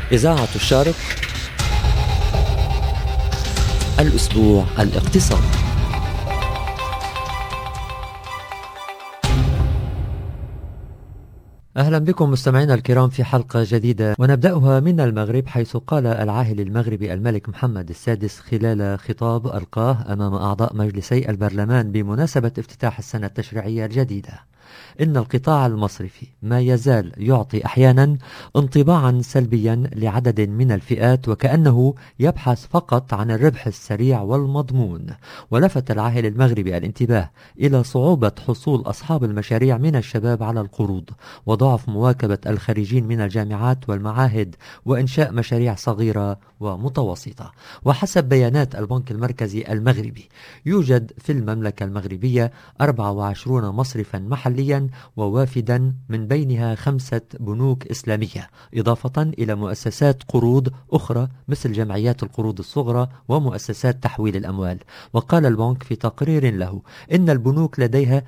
إذاعة الشرق، الأسبوع الاقتصادي. أهلا بكم مستمعينا الكرام في حلقة جديدة، ونبدأها من المغرب، حيث قال العاهل المغربي الملك محمد السادس خلال خطاب ألقاه أمام أعضاء مجلسي البرلمان بمناسبة افتتاح السنة التشريعية الجديدة: إن القطاع المصرفي ما يزال يعطي أحيانا انطباعا سلبيا لعدد من الفئات، وكأنه يبحث فقط عن الربح السريع والمضمون. ولفت العاهل المغربي الانتباه إلى صعوبة حصول أصحاب المشاريع من الشباب على القروض، وضعف مواكبة الخريجين من الجامعات والمعاهد وإنشاء مشاريع صغيرة ومتوسطة. وحسب بيانات البنك المركزي المغربي، يوجد في المملكة المغربية 24 مصرفا محليا ووافدا، من بينها 5 بنوك إسلامية، إضافة إلى مؤسسات قروض أخرى مثل جمعيات القروض الصغرى ومؤسسات تحويل الأموال. وقال البنك في تقرير له إن البنوك لديها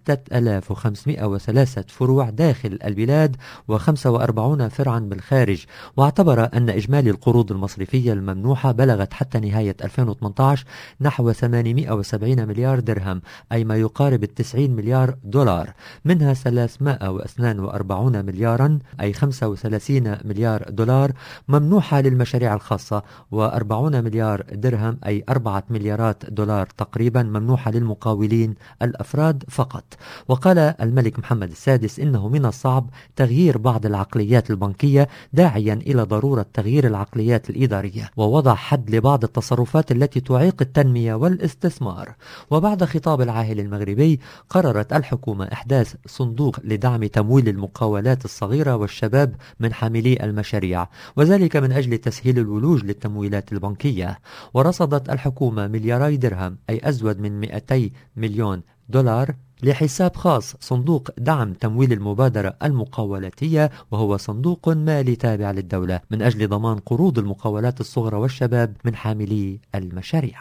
6503 فروع داخل البلاد و45 فرعا بالخارج، واعتبر أن إجمالي القروض المصرفية الممنوحة بلغت حتى نهاية 2018 نحو 870 مليار درهم، أي ما يقارب 90 مليار دولار، منها 342 مليارا أي 35 مليار دولار ممنوحة للمشاريع الخاصة، و40 مليار درهم أي 4 مليارات دولار تقريبا ممنوحة للمقاولين الأفراد فقط. وقال الملك محمد السادس إنه من الصعب تغيير بعض العقليات البنكية، داعيا إلى ضرورة تغيير العقليات الإدارية ووضع حد لبعض التصرفات التي تعيق التنمية والاستثمار. وبعد خطاب العاهل المغربي، قررت الحكومة إحداث صندوق لدعم تمويل المقاولات الصغيرة والشباب من حاملي المشاريع، وذلك من أجل تسهيل الولوج للتمويلات البنكية. ورصدت الحكومة ملياري درهم أي أزود من 200 مليون دولار لحساب خاص، صندوق دعم تمويل المبادرة المقاولاتية، وهو صندوق مالي تابع للدولة من أجل ضمان قروض المقاولات الصغرى والشباب من حاملي المشاريع.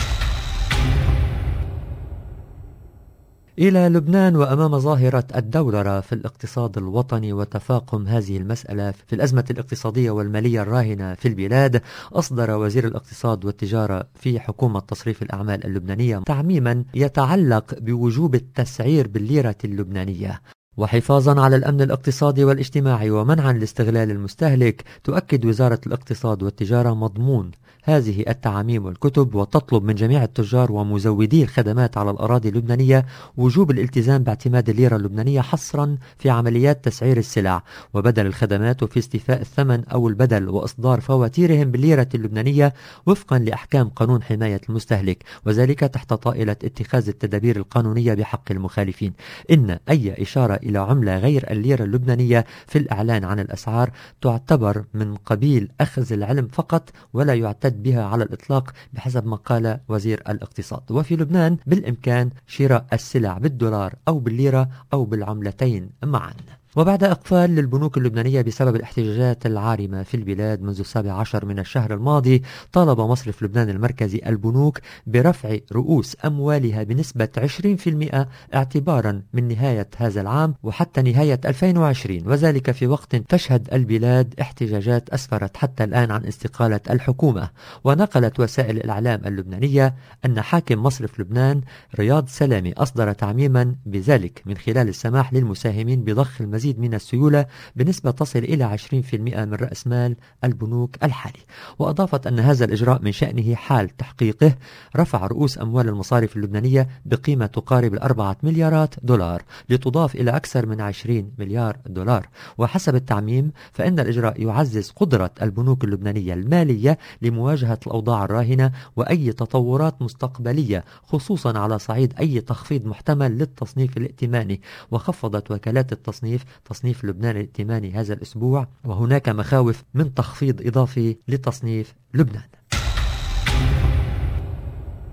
إلى لبنان، وأمام ظاهرة الدولرة في الاقتصاد الوطني وتفاقم هذه المسألة في الأزمة الاقتصادية والمالية الراهنة في البلاد، أصدر وزير الاقتصاد والتجارة في حكومة تصريف الأعمال اللبنانية تعميما يتعلق بوجوب التسعير بالليرة اللبنانية. وحفاظا على الأمن الاقتصادي والاجتماعي ومنعا لاستغلال المستهلك، تؤكد وزارة الاقتصاد والتجارة مضمون هذه التعاميم والكتب، وتطلب من جميع التجار ومزودي الخدمات على الأراضي اللبنانية وجوب الالتزام باعتماد الليرة اللبنانية حصرا في عمليات تسعير السلع وبدل الخدمات، وفي استيفاء الثمن أو البدل وإصدار فواتيرهم بالليرة اللبنانية وفقا لأحكام قانون حماية المستهلك، وذلك تحت طائلة اتخاذ التدابير القانونية بحق المخالفين. إن أي إشارة إلى عملة غير الليرة اللبنانية في الإعلان عن الأسعار تعتبر من قبيل أخذ العلم فقط، ولا يعتد بها على الإطلاق بحسب ما قال وزير الاقتصاد. وفي لبنان بالإمكان شراء السلع بالدولار أو بالليرة أو بالعملتين معا. وبعد إقفال للبنوك اللبنانية بسبب الاحتجاجات العارمة في البلاد منذ 17 من الشهر الماضي، طالب مصرف لبنان المركزي البنوك برفع رؤوس أموالها بنسبة 20% اعتبارا من نهاية هذا العام وحتى نهاية 2020، وذلك في وقت تشهد البلاد احتجاجات أسفرت حتى الآن عن استقالة الحكومة. ونقلت وسائل الإعلام اللبنانية أن حاكم مصرف لبنان رياض سلامي أصدر تعميما بذلك من خلال السماح للمساهمين بضخ المزيد من السيولة بنسبة تصل إلى 20% من رأس مال البنوك الحالي. وأضافت أن هذا الإجراء من شأنه حال تحقيقه رفع رؤوس أموال المصارف اللبنانية بقيمة تقارب 4 مليارات دولار لتضاف إلى أكثر من 20 مليار دولار. وحسب التعميم فإن الإجراء يعزز قدرة البنوك اللبنانية المالية لمواجهة الأوضاع الراهنة وأي تطورات مستقبلية، خصوصا على صعيد أي تخفيض محتمل للتصنيف الائتماني. وخفضت وكالات تصنيف لبنان الائتماني هذا الأسبوع، وهناك مخاوف من تخفيض إضافي لتصنيف لبنان.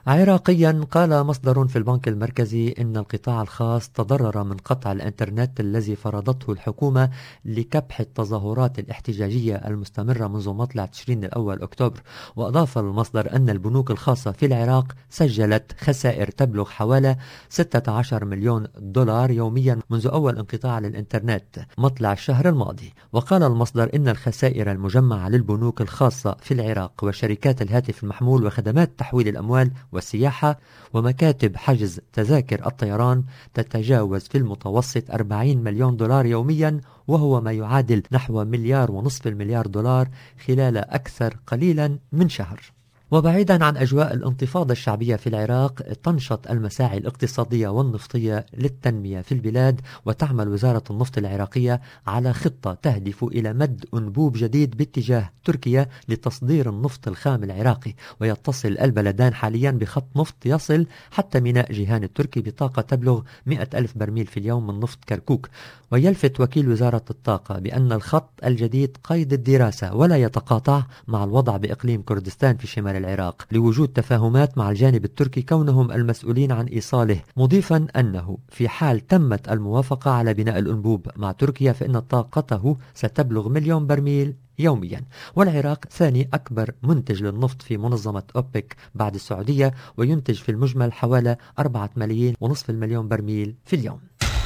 عراقيا قال مصدر في البنك المركزي إن القطاع الخاص تضرر من قطع الإنترنت الذي فرضته الحكومة لكبح التظاهرات الاحتجاجية المستمرة منذ مطلع تشرين الأول أكتوبر. وأضاف المصدر أن البنوك الخاصة في العراق سجلت خسائر تبلغ حوالي 16 مليون دولار يوميا منذ أول انقطاع للإنترنت مطلع الشهر الماضي. وقال المصدر إن الخسائر المجمعة للبنوك الخاصة في العراق وشركات الهاتف المحمول وخدمات تحويل الأموال والسياحة ومكاتب حجز تذاكر الطيران تتجاوز في المتوسط 40 مليون دولار يوميا، وهو ما يعادل نحو 1.5 مليار دولار خلال أكثر قليلا من شهر. وبعيدا عن أجواء الانتفاضة الشعبية في العراق، تنشط المساعي الاقتصادية والنفطية للتنمية في البلاد، وتعمل وزارة النفط العراقية على خطة تهدف إلى مد أنبوب جديد باتجاه تركيا لتصدير النفط الخام العراقي. ويتصل البلدان حاليا بخط نفط يصل حتى ميناء جيهان التركي بطاقة تبلغ 100,000 برميل في اليوم من نفط كركوك. ويلفت وكيل وزارة الطاقة بأن الخط الجديد قيد الدراسة ولا يتقاطع مع الوضع بإقليم كردستان في شمال العراق لوجود تفاهمات مع الجانب التركي كونهم المسؤولين عن إيصاله، مضيفا أنه في حال تمت الموافقة على بناء الأنبوب مع تركيا فإن طاقته ستبلغ 1,000,000 برميل يوميا. والعراق ثاني أكبر منتج للنفط في منظمة أوبك بعد السعودية، وينتج في المجمل حوالي 4.5 مليون برميل في اليوم.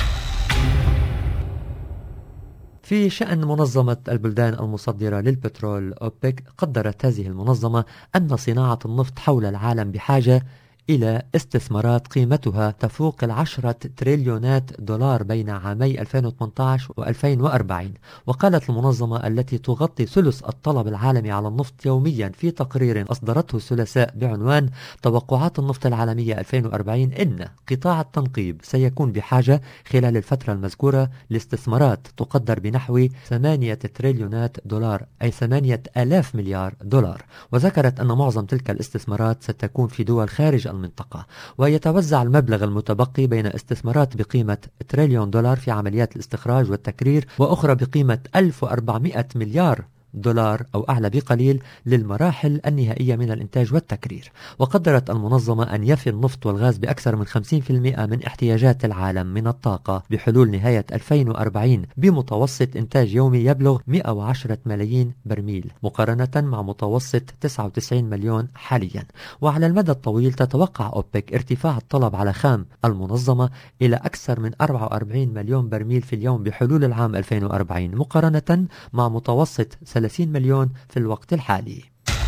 في شأن منظمة البلدان المصدرة للبترول أوبك، قدرت هذه المنظمة أن صناعة النفط حول العالم بحاجة إلى استثمارات قيمتها تفوق 10 تريليونات دولار بين عامي 2018 و2040. وقالت المنظمة التي تغطي ثلث الطلب العالمي على النفط يوميا في تقرير أصدرته الثلاثاء بعنوان توقعات النفط العالمية 2040 إن قطاع التنقيب سيكون بحاجة خلال الفترة المذكورة لاستثمارات تقدر بنحو 8 تريليونات دولار، أي 8,000 مليار دولار. وذكرت أن معظم تلك الاستثمارات ستكون في دول خارج المنطقة، ويتوزع المبلغ المتبقي بين استثمارات بقيمة تريليون دولار في عمليات الاستخراج والتكرير، وأخرى بقيمة 1400 مليار دولار أو أعلى بقليل للمراحل النهائية من الإنتاج والتكرير. وقدرت المنظمة أن يفي النفط والغاز بأكثر من 50% من احتياجات العالم من الطاقة بحلول نهاية 2040 بمتوسط إنتاج يومي يبلغ 110 ملايين برميل مقارنة مع متوسط 99 مليون حاليا. وعلى المدى الطويل تتوقع أوبك ارتفاع الطلب على خام المنظمة إلى أكثر من 44 مليون برميل في اليوم بحلول العام 2040 مقارنة مع متوسط 30 مليون في الوقت الحالي.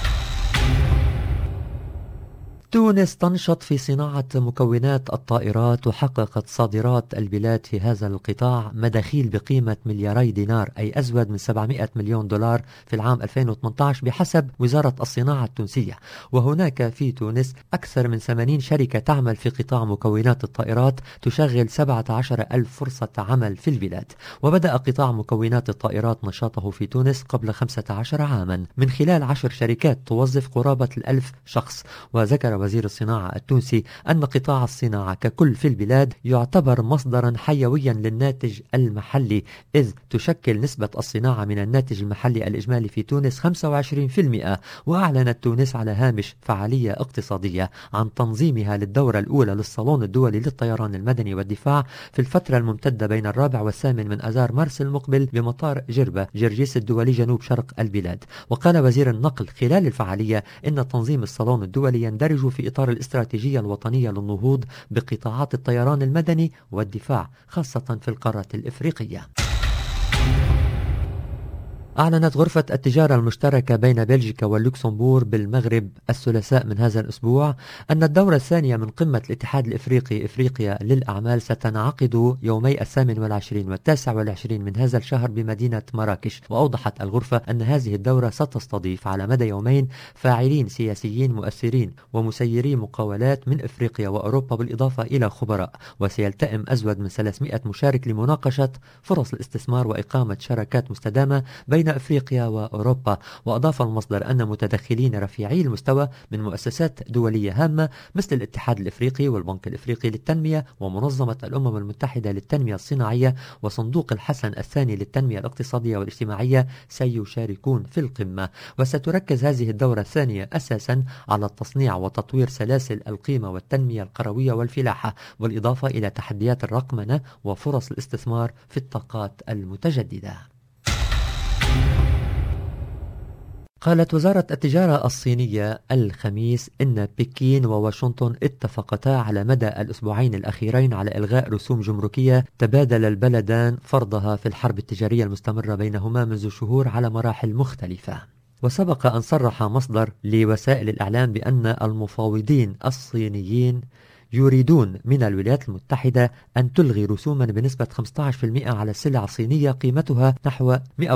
تونس تنشط في صناعة مكونات الطائرات، وحققت صادرات البلاد في هذا القطاع مداخيل بقيمة 2 دينار أي أزود من 700 مليون دولار في العام 2018 بحسب وزارة الصناعة التونسية. وهناك في تونس أكثر من 80 شركة تعمل في قطاع مكونات الطائرات تشغل 17,000 فرصة عمل في البلاد. وبدأ قطاع مكونات الطائرات نشاطه في تونس قبل 15 عاما من خلال 10 شركات توظف قرابة 1,000 شخص. وذكر وزير الصناعة التونسي أن قطاع الصناعة ككل في البلاد يعتبر مصدرا حيويا للناتج المحلي، إذ تشكل نسبة الصناعة من الناتج المحلي الإجمالي في تونس 25%. وأعلنت تونس على هامش فعالية اقتصادية عن تنظيمها للدورة الأولى للصالون الدولي للطيران المدني والدفاع في الفترة الممتدة بين 4 و8 من أذار مارس المقبل بمطار جربة جرجيس الدولي جنوب شرق البلاد. وقال وزير النقل خلال الفعالية إن تنظيم الصالون الدولي يندرج في إطار الاستراتيجية الوطنية للنهوض بقطاعات الطيران المدني والدفاع خاصة في القارة الإفريقية. أعلنت غرفة التجارة المشتركة بين بلجيكا واللوكسمبورغ بالمغرب الثلاثاء من هذا الأسبوع أن الدورة الثانية من قمة الاتحاد الإفريقي إفريقيا للأعمال ستنعقد يومي 28 و29 من هذا الشهر بمدينة مراكش. وأوضحت الغرفة أن هذه الدورة ستستضيف على مدى يومين فاعلين سياسيين مؤثرين ومسيري مقاولات من إفريقيا وأوروبا بالإضافة إلى خبراء. وسيلتئم أزود من 300 مشارك لمناقشة فرص الاستثمار وإقامة شراكات مستدامة بين بين أفريقيا وأوروبا. وأضاف المصدر أن متدخلين رفيعي المستوى من مؤسسات دولية هامة مثل الاتحاد الإفريقي والبنك الإفريقي للتنمية ومنظمة الأمم المتحدة للتنمية الصناعية وصندوق الحسن الثاني للتنمية الاقتصادية والاجتماعية سيشاركون في القمة. وستركز هذه الدورة الثانية أساسا على التصنيع وتطوير سلاسل القيمة والتنمية القروية والفلاحة، والإضافة إلى تحديات الرقمنة وفرص الاستثمار في الطاقات المتجددة. قالت وزارة التجارة الصينية الخميس إن بكين وواشنطن اتفقتا على مدى الأسبوعين الأخيرين على إلغاء رسوم جمركية تبادل البلدان فرضها في الحرب التجارية المستمرة بينهما منذ شهور على مراحل مختلفة. وسبق أن صرح مصدر لوسائل الإعلام بأن المفاوضين الصينيين يريدون من الولايات المتحدة أن تلغي رسوما بنسبة 15% على السلع الصينية قيمتها نحو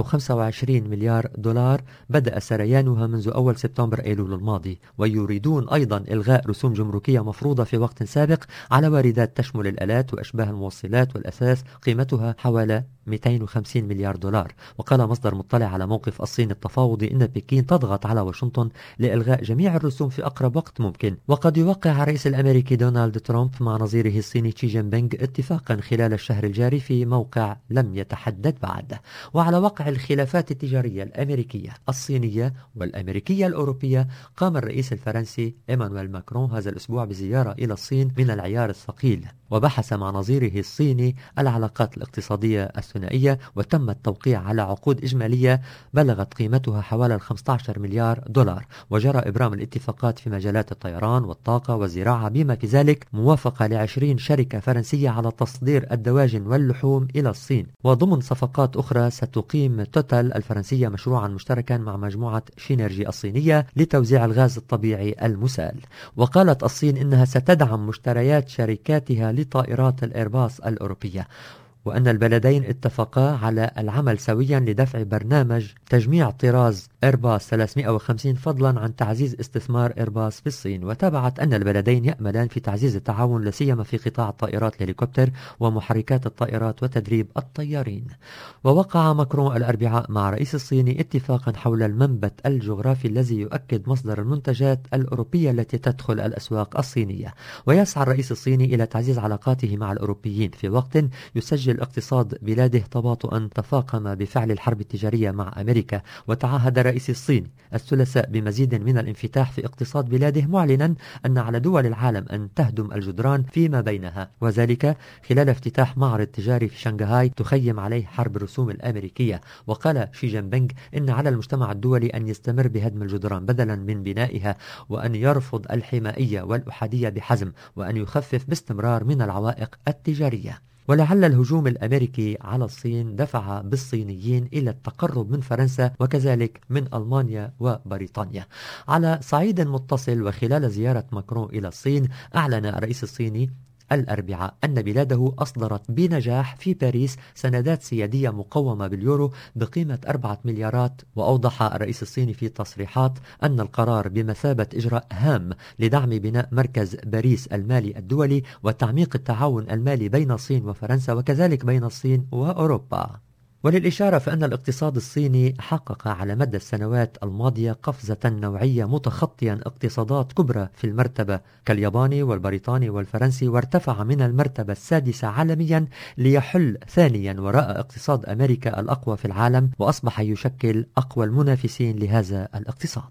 125 مليار دولار بدأ سريانها منذ أول سبتمبر أيلول الماضي. ويريدون أيضا إلغاء رسوم جمركية مفروضة في وقت سابق على واردات تشمل الآلات وأشباه الموصلات والأثاث قيمتها حوالي 250 مليار دولار. وقال مصدر مطلع على موقف الصين التفاوضي إن بكين تضغط على واشنطن لإلغاء جميع الرسوم في أقرب وقت ممكن. وقد يوقع الرئيس الأمريكي دونالد ترامب مع نظيره الصيني شي جين بينغ اتفاقا خلال الشهر الجاري في موقع لم يتحدد بعد. وعلى وقع الخلافات التجارية الأمريكية الصينية والأمريكية الأوروبية، قام الرئيس الفرنسي إيمانويل ماكرون هذا الأسبوع بزيارة إلى الصين من العيار الثقيل، وبحث مع نظيره الصيني العلاقات الاقتصادية الثنائية، وتم التوقيع على عقود إجمالية بلغت قيمتها حوالي 15 مليار دولار. وجرى إبرام الاتفاقات في مجالات الطيران والطاقة والزراعة، بما في ذلك موافقة ل20 شركة فرنسية على تصدير الدواجن واللحوم إلى الصين. وضمن صفقات أخرى ستقيم توتال الفرنسية مشروعا مشتركا مع مجموعة شينرجي الصينية لتوزيع الغاز الطبيعي المسال. وقالت الصين إنها ستدعم مشتريات شركاتها لطائرات الإيرباص الأوروبية، وأن البلدين اتفقا على العمل سويا لدفع برنامج تجميع طراز إيرباص 350 فضلا عن تعزيز استثمار إيرباص في الصين. وتابعت أن البلدين يأملان في تعزيز التعاون لاسيما في قطاع الطائرات الهليكوبتر ومحركات الطائرات وتدريب الطيارين. ووقع ماكرون الأربعاء مع رئيس الصيني اتفاقا حول المنبت الجغرافي الذي يؤكد مصدر المنتجات الأوروبية التي تدخل الأسواق الصينية. ويسعى الرئيس الصيني إلى تعزيز علاقاته مع الأوروبيين في وقت يسجل اقتصاد بلاده تباطؤا تفاقم بفعل الحرب التجارية مع أمريكا. وتعهد الرئيس الصيني الثلاثاء بمزيد من الانفتاح في اقتصاد بلاده، معلنا أن على دول العالم أن تهدم الجدران فيما بينها، وذلك خلال افتتاح معرض تجاري في شنغهاي تخيم عليه حرب الرسوم الأمريكية. وقال شي جين بينغ إن على المجتمع الدولي أن يستمر بهدم الجدران بدلا من بنائها، وأن يرفض الحمائية والأحادية بحزم، وأن يخفف باستمرار من العوائق التجارية. ولعل الهجوم الأمريكي على الصين دفع بالصينيين إلى التقرب من فرنسا وكذلك من ألمانيا وبريطانيا. على صعيد متصل، وخلال زيارة ماكرون إلى الصين، أعلن الرئيس الصيني الأربعاء أن بلاده أصدرت بنجاح في باريس سندات سيادية مقومة باليورو بقيمة 4 مليارات. وأوضح الرئيس الصيني في تصريحات أن القرار بمثابة إجراء هام لدعم بناء مركز باريس المالي الدولي وتعميق التعاون المالي بين الصين وفرنسا وكذلك بين الصين وأوروبا. وللإشارة فإن الاقتصاد الصيني حقق على مدى السنوات الماضية قفزة نوعية متخطيا اقتصادات كبرى في المرتبة كالياباني والبريطاني والفرنسي، وارتفع من المرتبة السادسة عالميا ليحل ثانيا وراء اقتصاد أمريكا الأقوى في العالم، وأصبح يشكل أقوى المنافسين لهذا الاقتصاد.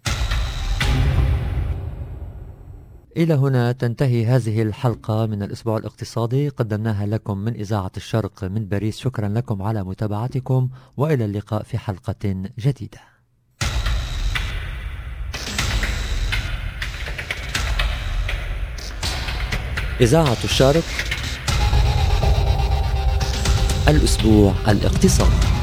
إلى هنا تنتهي هذه الحلقة من الأسبوع الاقتصادي، قدمناها لكم من إذاعة الشرق من باريس. شكرا لكم على متابعتكم، وإلى اللقاء في حلقة جديدة. إذاعة الشرق، الأسبوع الاقتصادي.